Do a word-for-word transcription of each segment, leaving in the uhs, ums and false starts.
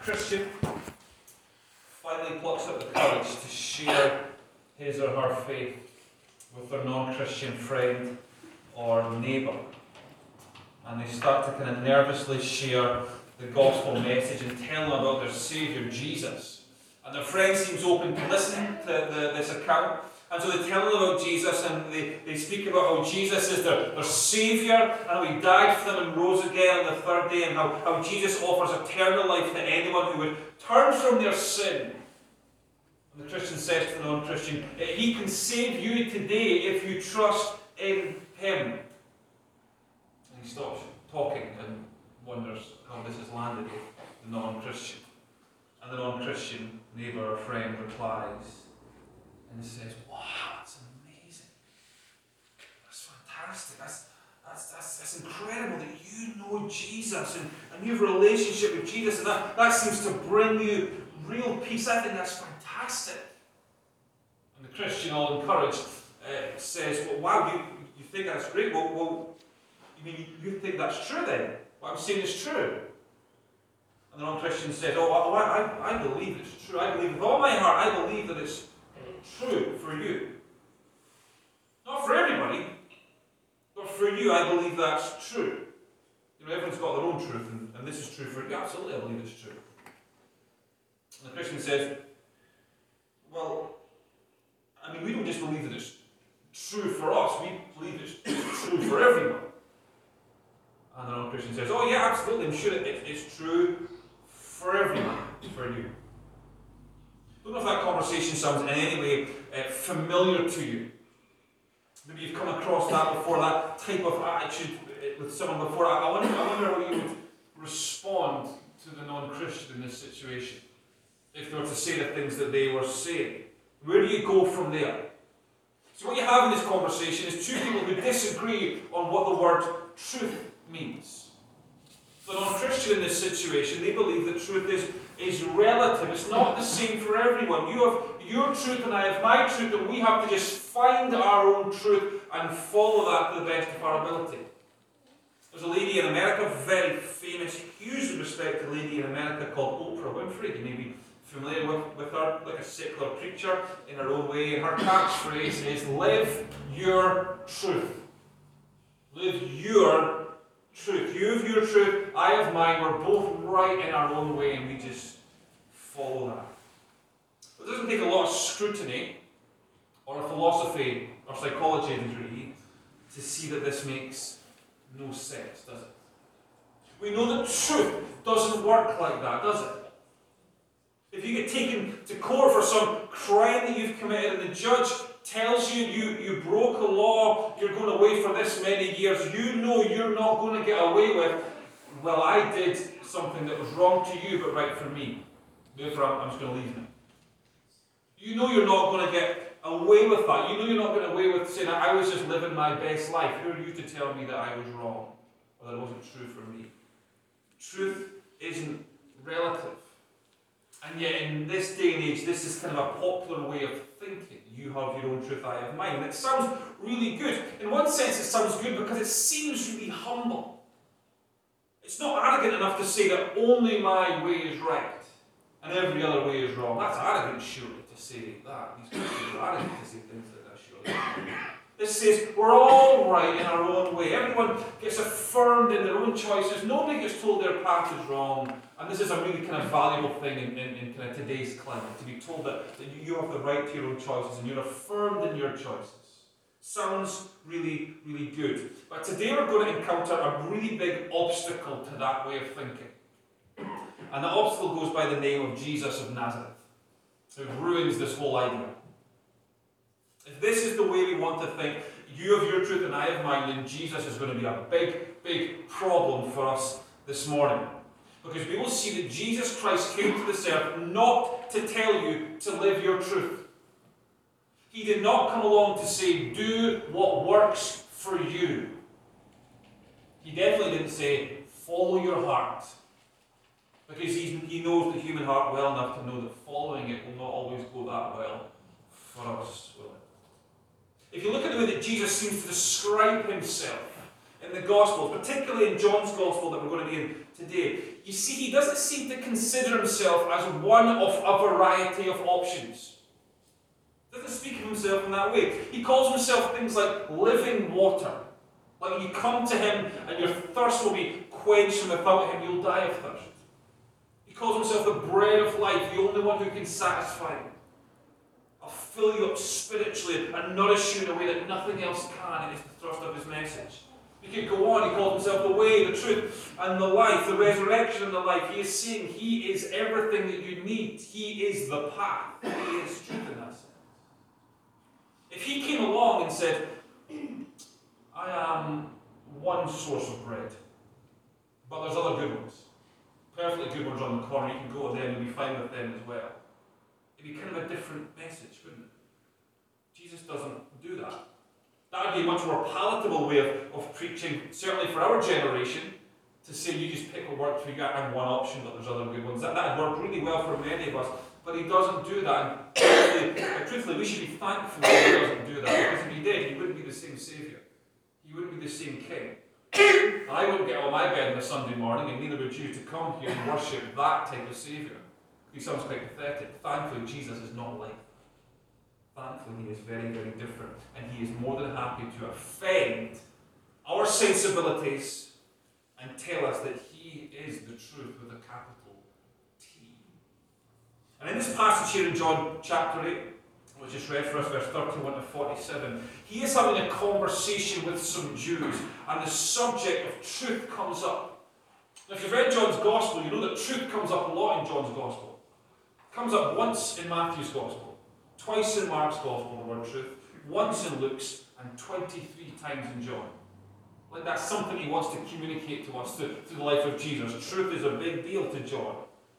Christian finally plucks up the courage to share his or her faith with their non-Christian friend or neighbour. And they start to kind of nervously share the gospel message and tell them about their Saviour, Jesus. And their friend seems open to listening to the, this account. And so they tell them about Jesus, and they, they speak about how Jesus is their, their Saviour, and how He died for them and rose again on the third day, and how, how Jesus offers eternal life to anyone who would turn from their sin. And the Christian says to the non-Christian, He can save you today if you trust in Him. And he stops talking and wonders how this has landed with the non-Christian. And the non-Christian neighbour or friend replies and says, wow, that's amazing. That's fantastic. That's, that's, that's, that's incredible that you know Jesus and, and you have a relationship with Jesus, and that, that seems to bring you real peace. I think that's fantastic. And the Christian, all encouraged, uh, says, well, wow, you, you think that's great? Well, well, you mean you think that's true then? What I'm saying is true. And the non-Christian says, oh, oh I, I, I believe it's true. I believe with all my heart, I believe that it's true for you. Not for everybody, but for you, I believe that's true. You know, everyone's got their own truth, and, and this is true for you. Absolutely, I believe it's true. And the Christian says, well, I mean, we don't just believe that it's true for us, we believe it's true for everyone. And the non-Christian says, oh yeah, absolutely, I'm sure it, it, it's true for everyone, for you. I don't know if that conversation sounds in any way uh, familiar to you. Maybe you've come across that before, that type of attitude with someone before. I wonder, I wonder how you would respond to the non-Christian in this situation, if they were to say the things that they were saying. Where do you go from there? So what you have in this conversation is two people who disagree on what the word truth means. The non-Christian in this situation, they believe that truth is, is relative. It's not the same for everyone. You have your truth and I have my truth, and we have to just find our own truth and follow that to the best of our ability. There's a lady in America, very famous, hugely respected lady in America called Oprah Winfrey. You may be familiar with, with her, like a secular preacher in her own way. And her catchphrase is, live your truth. Live your truth. You have your truth, I have mine. We're both right in our own way, and we just follow that. It doesn't take a lot of scrutiny or a philosophy or psychology degree to see that this makes no sense, does it? We know that truth doesn't work like that, does it? If you get taken to court for some crime that you've committed and the judge tells you you, you broke a law, you're going away for this many years, you know you're not going to get away with, well, I did something that was wrong to you but right for me. Therefore, I'm just going to leave now. You know you're not going to get away with that. You know you're not going to get away with saying, I was just living my best life. Who are you to tell me that I was wrong or that it wasn't true for me? Truth isn't relative. And yet in this day and age, this is kind of a popular way of thinking. You have your own truth, I have mine. And it sounds really good. In one sense, it sounds good because it seems really humble. It's not arrogant enough to say that only my way is right and every other way is wrong. That's arrogant, surely, to say that. These people are arrogant to say things like that, surely. This says we're all right in our own way. Everyone gets affirmed in their own choices. Nobody gets told their path is wrong. And this is a really kind of valuable thing in, in, in kind of today's climate, to be told that, that you have the right to your own choices and you're affirmed in your choices. Sounds really, really good. But today we're going to encounter a really big obstacle to that way of thinking. And the obstacle goes by the name of Jesus of Nazareth. It ruins this whole idea. If this is the way we want to think, you have your truth and I have mine, then Jesus is going to be a big, big problem for us this morning. Because we will see that Jesus Christ came to this earth not to tell you to live your truth. He did not come along to say, do what works for you. He definitely didn't say, follow your heart. Because he, he knows the human heart well enough to know that following it will not always go that well for us, will it? If you look at the way that Jesus seems to describe himself in the Gospels, particularly in John's Gospel that we're going to be in today, you see he doesn't seem to consider himself as one of a variety of options. He doesn't speak of himself in that way. He calls himself things like living water. Like you come to him and your thirst will be quenched, and without him you'll die of thirst. He calls himself the bread of life, the only one who can satisfy you. I'll fill you up spiritually and nourish you in a way that nothing else can. It is the thrust of his message. He could go on. He calls himself the way, the truth, and the life, the resurrection and the life. He is saying he is everything that you need. He is the path. He is truth in that sense. If he came along and said, I am one source of bread, but there's other good ones, perfectly good ones on the corner, you can go to them and be fine with them as well. It'd be kind of a different message, wouldn't it? Jesus doesn't do that. That would be a much more palatable way of, of preaching, certainly for our generation, to say you just pick what works for you and one option, but there's other good ones. That that would work really well for many of us, but he doesn't do that. And truthfully, truthfully, we should be thankful that he doesn't do that, because if he did, he wouldn't be the same Saviour. He wouldn't be the same King. I wouldn't get out of my bed on a Sunday morning, and neither would you, to come here and worship that type of Saviour. He sounds quite pathetic. Thankfully, Jesus is not like that. Thankfully, he is very, very different. And he is more than happy to offend our sensibilities and tell us that he is the truth with a capital T. And in this passage here in John chapter eight, which is read for us, verse thirty-one to forty-seven, he is having a conversation with some Jews, and the subject of truth comes up. Now, if you've read John's Gospel, you know that truth comes up a lot in John's Gospel. It comes up once in Matthew's Gospel, twice in Mark's Gospel, the word truth, once in Luke's, and twenty-three times in John. Like that's something he wants to communicate to us through, through the life of Jesus. Truth is a big deal to John.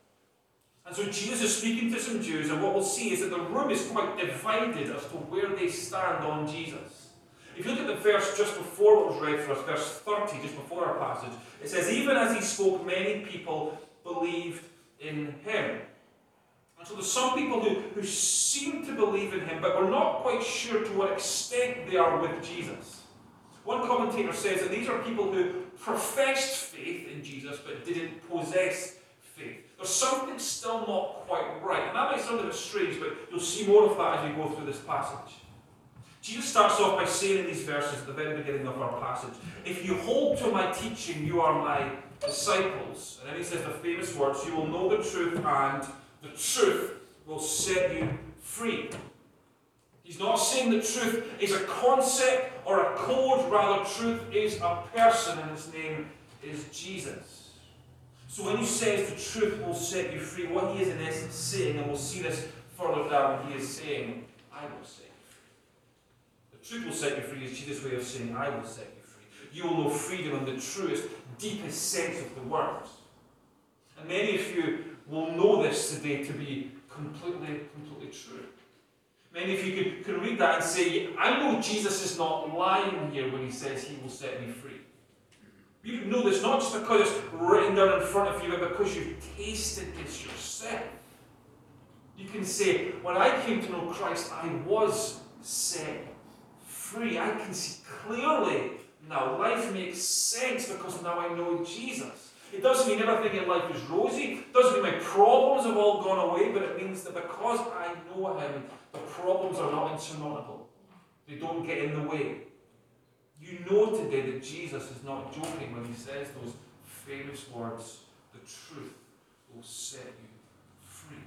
And so Jesus is speaking to some Jews, and what we'll see is that the room is quite divided as to where they stand on Jesus. If you look at the verse just before what was read for us, verse thirty, just before our passage, it says, even as he spoke, many people believed in him. And so there's some people who, who seem to believe in him, but we're not quite sure to what extent they are with Jesus. One commentator says that these are people who professed faith in Jesus, but didn't possess faith. There's something still not quite right. And that might sound a bit strange, but you'll see more of that as we go through this passage. Jesus starts off by saying in these verses at the very beginning of our passage, if you hold to my teaching, you are my disciples. And then he says the famous words, you will know the truth, and the truth will set you free. He's not saying that truth is a concept or a code, rather truth is a person, and his name is Jesus. So when he says the truth will set you free, what he is in essence saying, and we'll see this further down, he is saying, I will set you free. The truth will set you free is Jesus' way of saying, I will set you free. You will know freedom in the truest, deepest sense of the word. And many of you will know this today to be completely, completely true. Many of you can, can read that and say, I know Jesus is not lying here when he says he will set me free. You know this not just because it's written down in front of you, but because you've tasted this yourself. You can say, when I came to know Christ, I was set free. I can see clearly now. Life makes sense because now I know Jesus. It doesn't mean everything in life is rosy. It doesn't mean my problems have all gone away, but it means that because I know him, the problems are not insurmountable. They don't get in the way. You know today that Jesus is not joking when he says those famous words, the truth will set you free.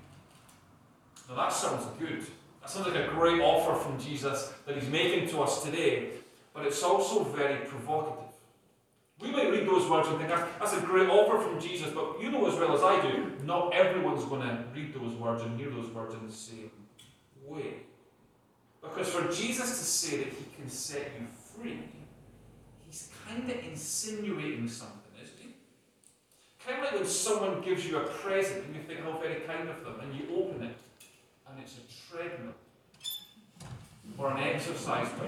Now that sounds good. That sounds like a great offer from Jesus that he's making to us today, but it's also very provocative. We might read those words and think, that's a great offer from Jesus, but you know as well as I do, not everyone's going to read those words and hear those words in the same way. Because for Jesus to say that he can set you free, he's kind of insinuating something, isn't he? Kind of like when someone gives you a present and you think, how very kind of them, and you open it, and it's a treadmill or an exercise bike.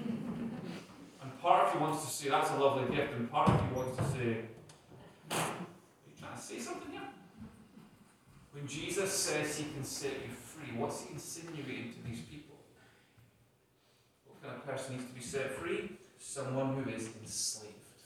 And part of you wants to say, that's a lovely gift, and part of you wants to say, are you trying to say something here? When Jesus says he can set you free, what's he insinuating to these people? What kind of person needs to be set free? Someone who is enslaved.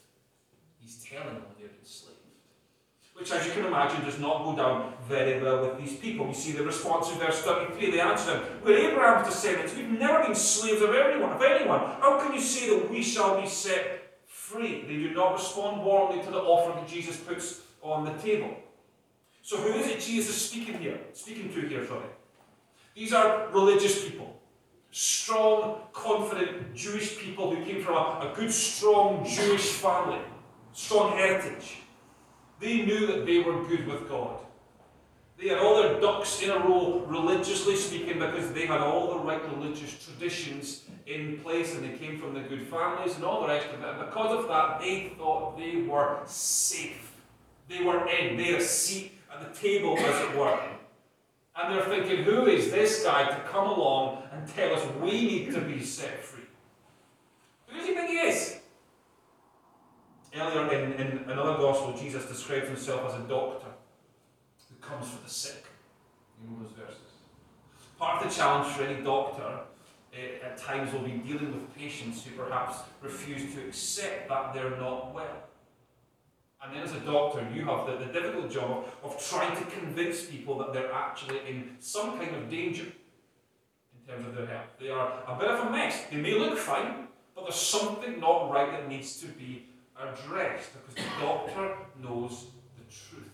he's telling them they're enslaved. Which, as you can imagine, does not go down very well with these people. We see the response in verse thirty-three. They answer him, "We're Abraham's descendants. We've never been slaves of anyone. Of anyone. How can you say that we shall be set free?" They do not respond warmly to the offer that Jesus puts on the table. So who is it Jesus is speaking here? Speaking to here, sorry. These are religious people. Strong, confident Jewish people who came from a, a good, strong Jewish family. Strong heritage. They knew that they were good with God. They had all their ducks in a row, religiously speaking, because they had all the right religious traditions in place, and they came from the good families and all the rest of it. And because of that, they thought they were safe. They were in. They had a seat at the table, as it were. And they're thinking, who is this guy to come along and tell us we need to be set free? Who does he think he is? Earlier in, in another gospel, Jesus describes himself as a doctor who comes for the sick. You know those verses. Part of the challenge for any doctor uh, at times will be dealing with patients who perhaps refuse to accept that they're not well. And then as a doctor, you have the, the difficult job of trying to convince people that they're actually in some kind of danger in terms of their health. They are a bit of a mess. They may look fine, but there's something not right that needs to be addressed, because the doctor knows the truth.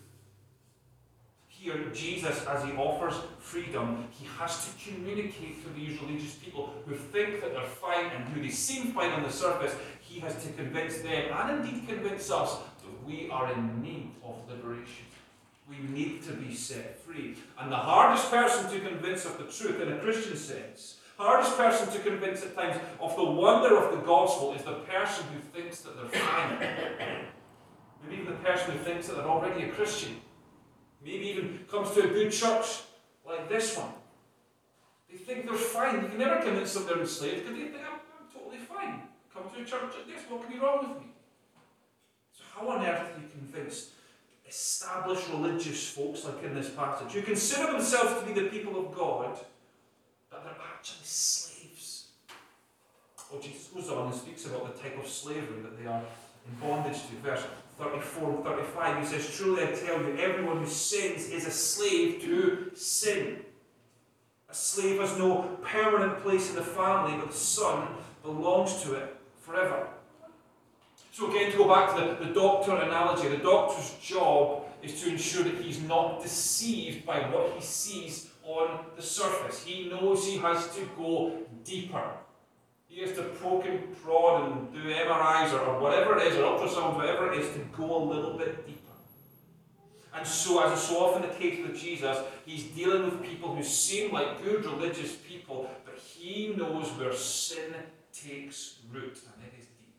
Here, Jesus, as he offers freedom, he has to communicate to these religious people who think that they're fine and who they seem fine on the surface. He has to convince them, and indeed convince us, that we are in need of liberation. We need to be set free. And the hardest person to convince of the truth in a Christian sense, hardest person to convince at times of the wonder of the gospel, is the person who thinks that they're fine. Maybe even the person who thinks that they're already a Christian. Maybe even comes to a good church like this one. They think they're fine. You can never convince them they're enslaved because they think, I'm, I'm totally fine. Come to a church like this, what can be wrong with me? So how on earth do you convince established religious folks like in this passage, who consider themselves to be the people of God, that they're actually slaves? Well, Jesus goes on and speaks about the type of slavery that they are in bondage to. Verse thirty-four and thirty-five, he says, "Truly I tell you, everyone who sins is a slave to sin. A slave has no permanent place in the family, but the son belongs to it forever." So again, to go back to the, the doctor analogy, the doctor's job is to ensure that he's not deceived by what he sees on the surface. He knows he has to go deeper. He has to poke and prod and do M R Is or, or whatever it is, or ultrasounds, whatever it is, to go a little bit deeper. And so, as is so often the case with Jesus, he's dealing with people who seem like good religious people, but he knows where sin takes root, and it is deep.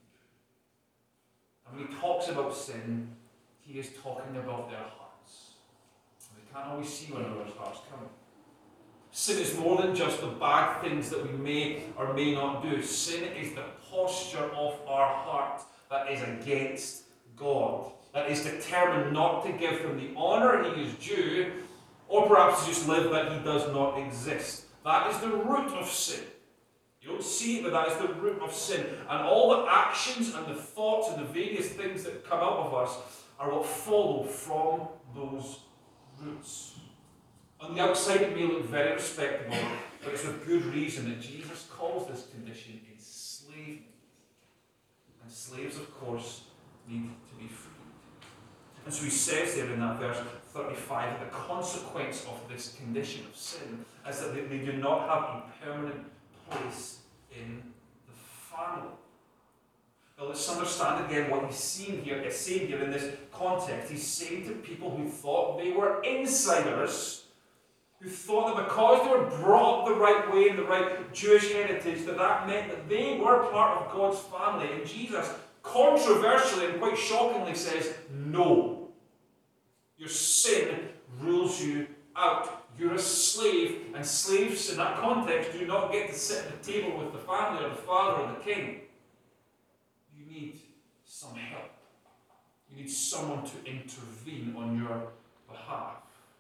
And when he talks about sin, he is talking about their hearts. And we can't always see one another's hearts, can we? Sin is more than just the bad things that we may or may not do. Sin is the posture of our heart that is against God, that is determined not to give him the honour he is due, or perhaps to just live that he does not exist. That is the root of sin. You don't see it, but that is the root of sin. And all the actions and the thoughts and the various things that come out of us are what follow from those roots. On the outside it may look very respectable, but it's with good reason that Jesus calls this condition enslavement. And slaves, of course, need to be freed. And so he says there in that verse thirty-five that the consequence of this condition of sin is that they, they do not have a permanent place in the family. Now let's understand again what he's saying here, he's saying here in this context. He's saying to people who thought they were insiders, who thought that because they were brought up the right way in the right Jewish heritage, that that meant that they were part of God's family. And Jesus, controversially and quite shockingly, says, no. Your sin rules you out. You're a slave, and slaves in that context do not get to sit at the table with the family or the father or the king. You need some help. You need someone to intervene on your behalf.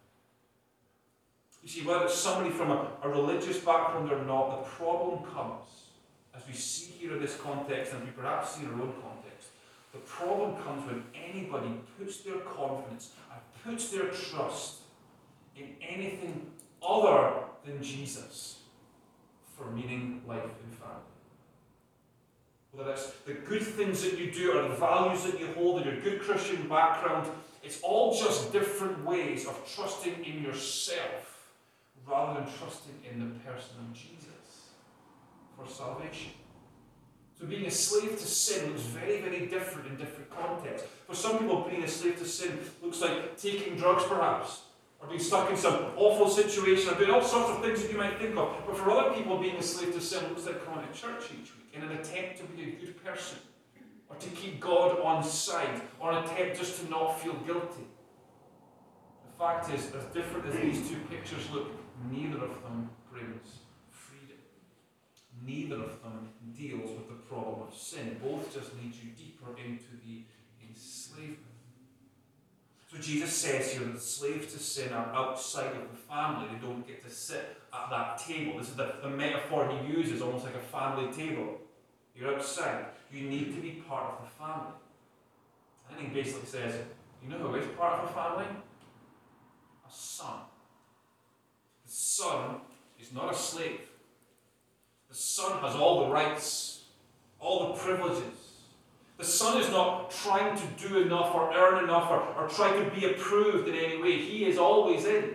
You see, whether it's somebody from a, a religious background or not, the problem comes, as we see here in this context, and we perhaps see in our own context, The problem comes when anybody puts their confidence and puts their trust in anything other than Jesus for meaning, life, and family. Whether it's the good things that you do or the values that you hold and your good Christian background, it's all just different ways of trusting in yourself rather than trusting in the person of Jesus for salvation. So being a slave to sin looks very, very different in different contexts. For some people, being a slave to sin looks like taking drugs perhaps, or being stuck in some awful situation, or doing all sorts of things that you might think of. But for other people, being a slave to sin looks like coming to church each week in an attempt to be a good person, or to keep God on side, or an attempt just to not feel guilty. The fact is, as different as these two pictures look, neither of them brings freedom. Neither of them deals with the problem of sin. Both just lead you deeper into the enslavement. So Jesus says here that slaves to sin are outside of the family. They don't get to sit at that table. This is the, the metaphor he uses, almost like a family table. You're outside. You need to be part of the family. I think he basically says, you know who is part of a family? A son. The son is not a slave. The son has all the rights, all the privileges. The son is not trying to do enough or earn enough or, or try to be approved in any way. He is always in.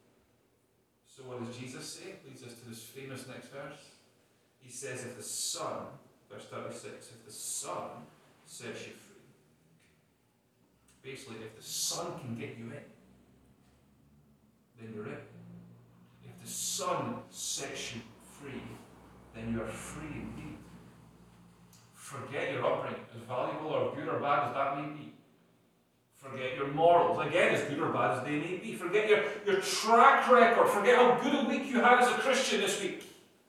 So what does Jesus say? Leads us to this famous next verse. He says, if the son, verse thirty-six, if the son sets you free. Basically, if the son can get you in, then you're in. If the son sets you free, then you are free indeed. Forget your upbringing, as valuable or good or bad as that may be. Forget your morals, again, as good or bad as they may be. Forget your, your track record. Forget how good a week you had as a Christian this week.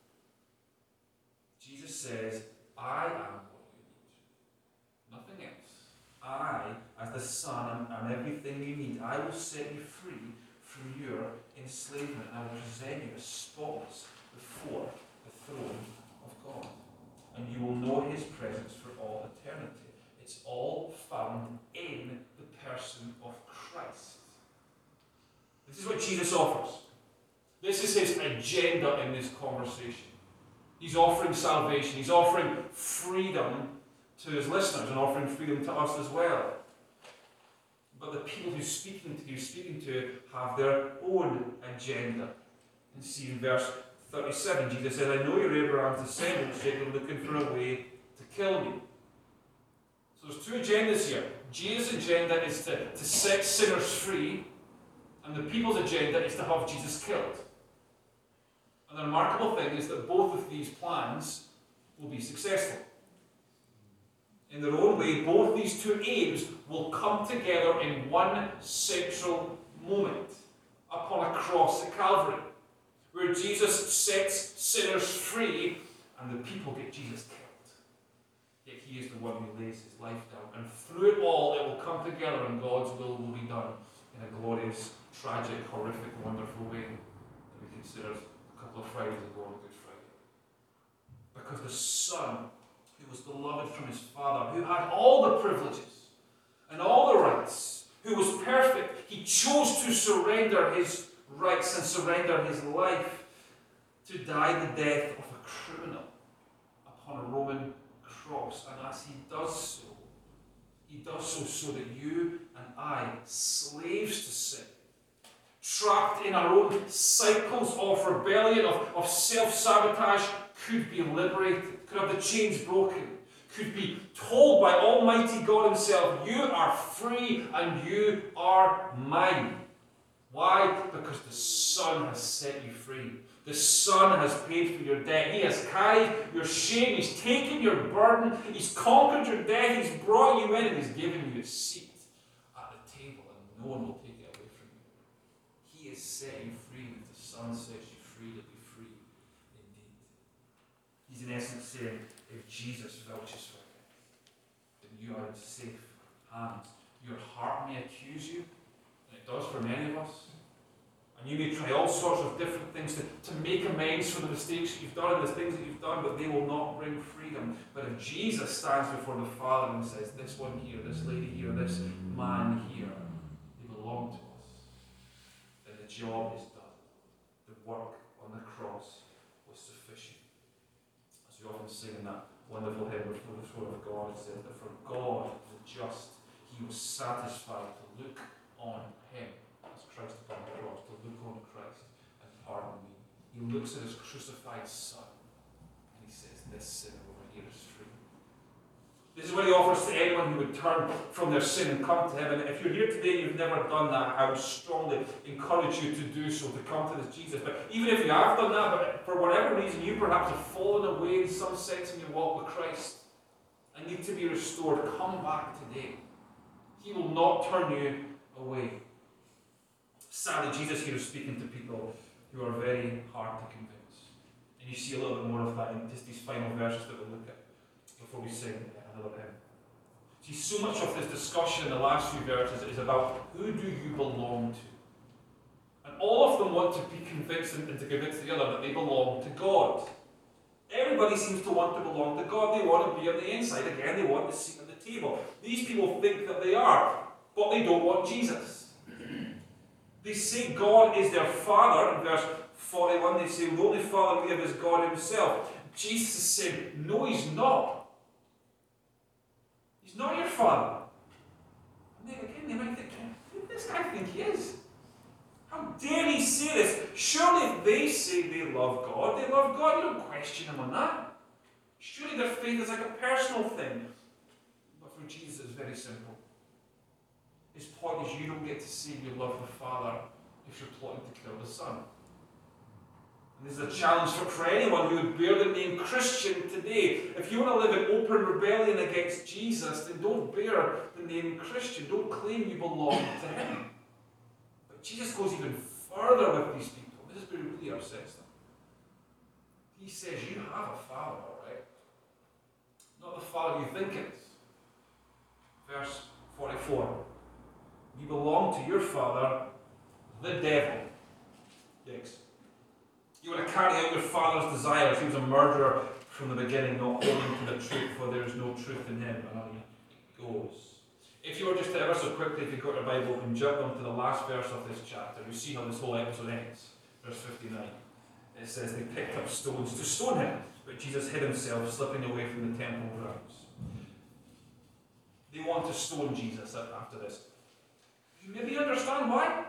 Jesus says, I am what you need. Nothing else. I, as the Son, am, am everything you need. I will set you free from your enslavement. I will present you as spotless before the throne of God. And you will know his presence for all eternity. It's all found in the person of Christ. This is what Jesus offers. This is his agenda in this conversation. He's offering salvation. He's offering freedom to his listeners and offering freedom to us as well. But the people who's speaking to, he's speaking to have their own agenda. And see in verse thirty-seven, Jesus says, I know you're Abraham's descendants, yet you're looking for a way to kill me. So there's two agendas here. Jesus' agenda is to, to set sinners free, and the people's agenda is to have Jesus killed. And the remarkable thing is that both of these plans will be successful. In their own way, both these two aims will come together in one central moment upon a cross at Calvary, where Jesus sets sinners free and the people get Jesus killed. Yet he is the one who lays his life down. And through it all, it will come together and God's will will be done in a glorious, tragic, horrific, wonderful way that we considered a couple of Fridays ago on Good Friday. Because the Son, who was beloved from his Father, who had all the privileges and all the rights, who was perfect, he chose to surrender his rights and surrender his life to die the death of a criminal upon a Roman cross. And as he does so, he does so so that you and I, slaves to sin, trapped in our own cycles of rebellion, of, of self-sabotage, could be liberated, could have the chains broken, could be told by Almighty God himself, you are free and you are mine. Why? Because the Son has set you free. The Son has paid for your debt. He has carried your shame. He's taken your burden. He's conquered your debt. He's brought you in and he's given you a seat at the table, and no one will take it away from you. He has set you free. If the Son sets you free, you'll be free indeed. He's in essence saying, if Jesus vouches for you, then you are in safe hands. Your heart may accuse you, and it does for many of us. And you may try all sorts of different things to, to make amends for the mistakes that you've done and the things that you've done, but they will not bring freedom. But if Jesus stands before the Father and says, this one here, this lady here, this man here, they belong to us, then the job is done. The work on the cross was sufficient. As we often sing in that wonderful hymn before the throne of God, it says that for God, the just, he was satisfied to look on him, as Christ upon the cross, to look on Christ and pardon me. He looks at his crucified Son and he says, this sinner over here is free. This is what he offers to anyone who would turn from their sin and come to him. And if you're here today and you've never done that, I would strongly encourage you to do so, to come to this Jesus. But even if you have done that, but for whatever reason you perhaps have fallen away in some sense in your walk with Christ and need to be restored, come back today. He will not turn you away. Sadly, Jesus here is speaking to people who are very hard to convince. And you see a little bit more of that in just these final verses that we'll look at before we sing another hymn. See, so much of this discussion in the last few verses is about who do you belong to? And all of them want to be convinced and to convince the other that they belong to God. Everybody seems to want to belong to God. They want to be on the inside. Again, they want the seat at the table. These people think that they are, but they don't want Jesus. They say God is their Father. In verse forty-one, they say, the only Father we have is God himself. Jesus is saying, no, he's not. He's not your Father. And then again, they might think, who does this guy think he is? How dare he say this? Surely if they say they love God, they love God. You don't question him on that. Surely their faith is like a personal thing. But for Jesus, it's very simple. His point is you don't get to say you love the Father if you're plotting to kill the Son. And this is a challenge for, for anyone who would bear the name Christian today. If you want to live in open rebellion against Jesus, then don't bear the name Christian. Don't claim you belong to him. But Jesus goes even further with these people. This is where he really upsets them. He says, you have a Father, all right? Not the Father you think it is. Verse forty-four. You belong to your father, the devil. Yikes. You want to carry out your father's desires. He was a murderer from the beginning, not holding to the truth, for there is no truth in him. And on he goes. If you were just to ever so quickly, if you've got your Bible open, jump on to the last verse of this chapter, you see how this whole episode ends. Verse fifty-nine. It says they picked up stones to stone him, but Jesus hid himself, slipping away from the temple grounds. They want to stone Jesus after this. You maybe understand why?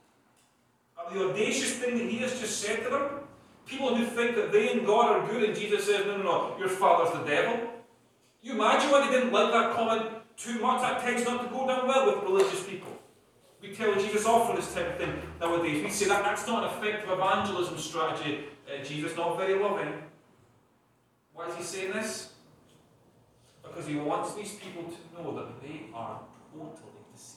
Of the audacious thing that he has just said to them. People who think that they and God are good, and Jesus says, no, no, no, your father's the devil. You imagine why they didn't like that comment too much? That tends not to go down well with religious people. We tell Jesus off for this type of thing nowadays. We say that that's not an effective evangelism strategy, uh, Jesus, not very loving. Why is he saying this? Because he wants these people to know that they are totally deceived.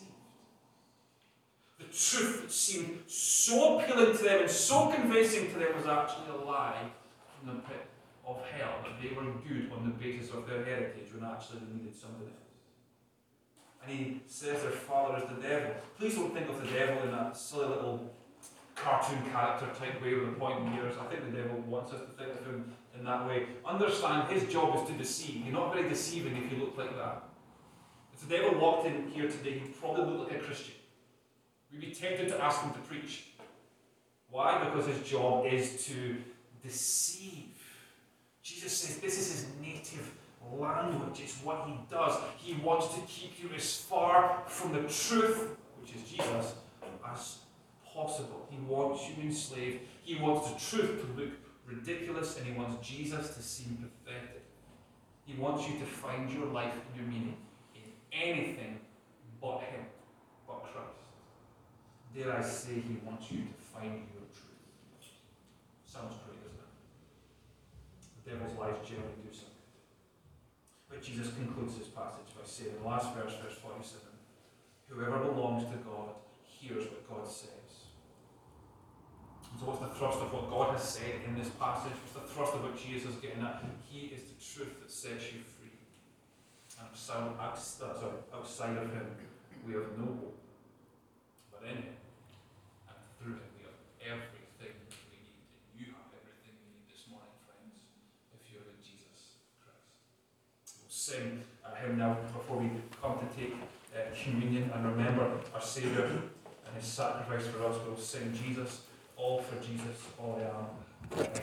The truth that seemed so appealing to them and so convincing to them was actually a lie from the pit of hell, that they were good on the basis of their heritage when actually they needed something else. And he says their father is the devil. Please don't think of the devil in that silly little cartoon character type way with the pointing ears. I think the devil wants us to think of him in that way. Understand, his job is to deceive. You're not very deceiving if you look like that. If the devil walked in here today, he'd probably look like a Christian. We'd be tempted to ask him to preach. Why? Because his job is to deceive. Jesus says this is his native language. It's what he does. He wants to keep you as far from the truth, which is Jesus, as possible. He wants you enslaved. He wants the truth to look ridiculous, and he wants Jesus to seem pathetic. He wants you to find your life and your meaning in anything but him, but Christ. Dare I say, he wants you to find your truth. Sounds great, doesn't it? The devil's lies generally do something. But Jesus concludes this passage by saying in the last verse, verse forty-seven, whoever belongs to God hears what God says. And so what's the thrust of what God has said in this passage? What's the thrust of what Jesus is getting at? He is the truth that sets you free. And outside, sorry, outside of him, we have no hope. But in him, and through him, we have before we come to take uh, communion and remember our Saviour and his sacrifice for us. We'll sing Jesus, all for Jesus, all I am.